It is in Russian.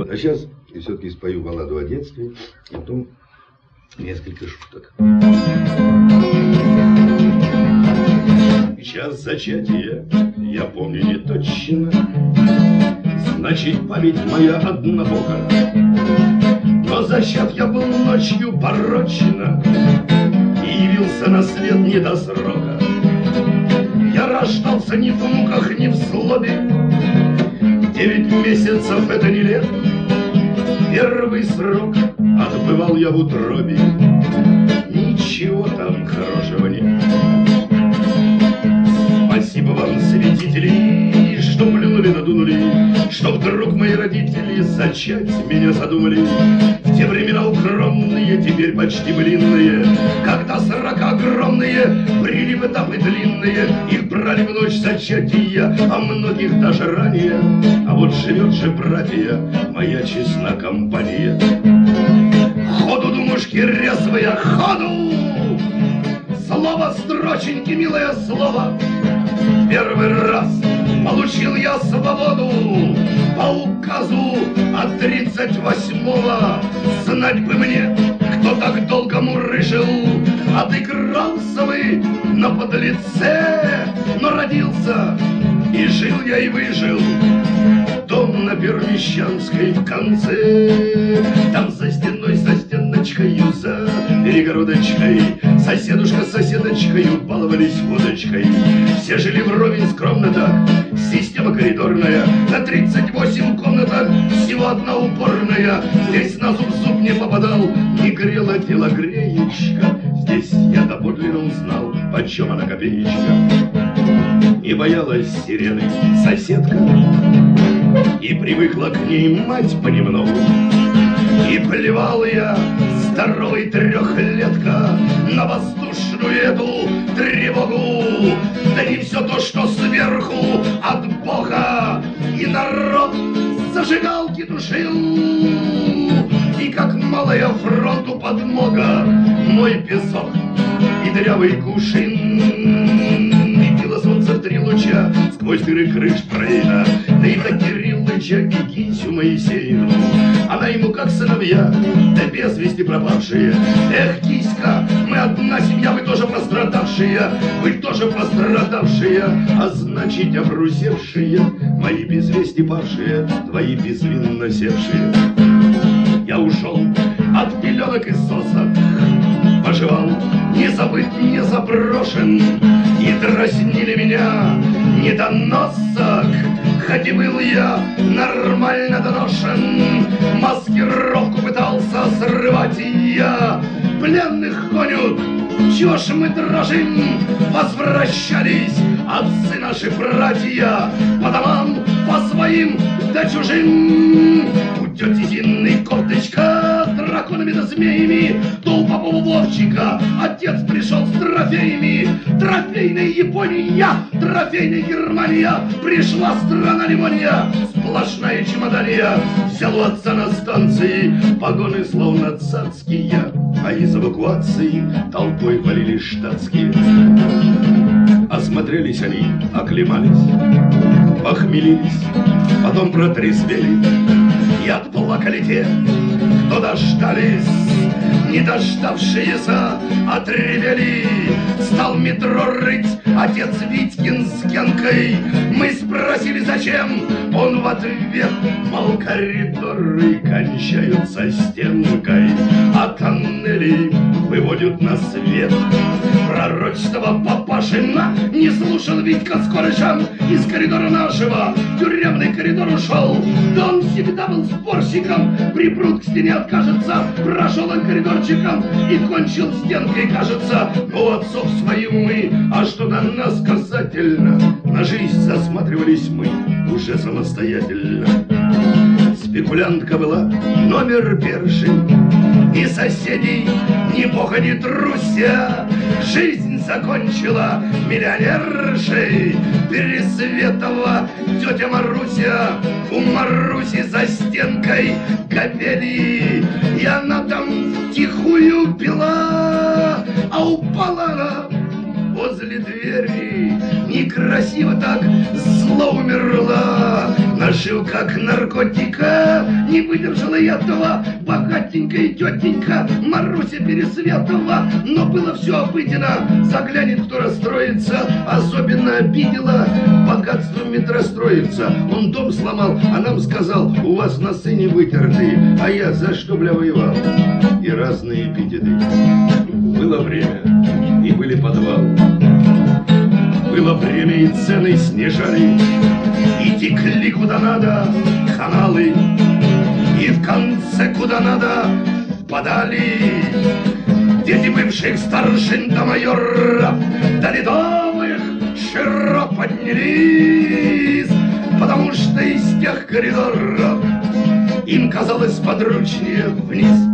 А сейчас я все-таки спою балладу о детстве, и потом несколько шуток. Час зачатия я помню не точно, значит, память моя однобока. Но зачат я был ночью порочно и явился на свет не до срока. Я рождался ни в муках, ни в злобе, 9 месяцев — это не лет. Первый срок отбывал я в утробе, ничего там хорошего нет. Спасибо вам, свидетели, что плюнули, надунули, что вдруг мои родители зачать меня задумали. В те времена укромные, теперь почти блинные, когда срока огромные, брили в этапы длинные, их брали в ночь зачатия, а многих даже ранее. А вот живет же, братья, моя честна компания. Ходу, думушки, резвые, ходу! Слово строченьки, милое слово. Первый раз получил я свободу по указу от 38-го. Знать бы мне, кто так долго мурыжил. Отыгрался бы на подлеце, но родился, и жил я, и выжил. Дом на Пермещанской в конце, там за стеной, за стеночкой, за перегородочкой соседушка с соседочкой баловались водочкой. Все жили вровень скромно так, система коридорная, на 38 комнатах всего одна уборная. Здесь на зуб зуб не попадал, не грело тело греечка. Здесь я доподлинно узнал, почем она копеечка. Не боялась сирены соседка, и привыкла к ней мать понемногу. И плевал я, здоровый трехлетка, на воздушную эту тревогу. Да не все то, что сверху от Бога, и народ зажигалки душил. И как малая фронту подмога, мой песок и дырявый кувшин. И било солнце в 3 луча сквозь дыры крыш проина. Да и до Кириллыча и Гинсю Моисеевну, она ему как сыновья, да без вести пропавшие. Эх, Киська, мы одна семья, вы тоже пострадавшие, вы тоже пострадавшие, а значит обрусевшие, мои без вести павшие, твои безвинно севшие. Я ушел от пеленок и сосок, поживал, не забыт, не заброшен, и дразнили меня недоносок. Хоть и был я нормально доношен, маскировку пытался срывать я. Пленных гонят, чего ж мы дрожим? Возвращались отцы наши братья по домам, по своим да чужим. У тети Зины кофточка драконами да змеями, то у Попова Вовчика отец пришел с трофеями. Трофейная Япония, трофейная Германия, пришла страна лимония, сплошная чемодания. Взял у отца на станции погоны словно царские, а из эвакуации толпой валили штатские. Осмотрелись они, оклемались, похмелились, потом протрезвели и отплакали те, кто дождались. Не дождавшиеся отревели. Стал метро рыть отец Витькин с Генкой. Мы спросили, зачем? Он в ответ: мол, коридоры кончаются стенкой, а тоннели выводят на свет. Пророчество Папашина не слушал Витька с корышем. Из коридора нашего в тюремный коридор ушел. Да он всегда был спорщиком, припрут к стене откажется. Прошел он коридорчиком и кончил стенкой, кажется. Но у отцов свои умы, а что до нас касательно, на жизнь засматривались мы уже самостоятельно. Спекулянтка была номер первый, ни соседей, ни бога, ни друзья. Жизнь закончила миллионершей Пересветова тетя Маруся. У Маруси за стенкой капели, и она там втихую пила, а упала она возле двери. Некрасиво так зло умерла. Нашил как наркотика, не выдержала я этого. Богатенькая тетенька Маруся Пересветова. Но было все обыденно, заглянет, кто расстроится. Особенно обидела богатством расстроится. Он дом сломал, а нам сказал: у вас носы не вытерты. А я за что, бля, воевал? И разные эпитеты. Было время, и были подвалы. Было время, и цены снижали, и текли куда надо каналы, и в конце куда надо подали. Дети бывших старшин до майора, до рядовых широко поднялись, потому что из тех коридоров им казалось подручнее вниз.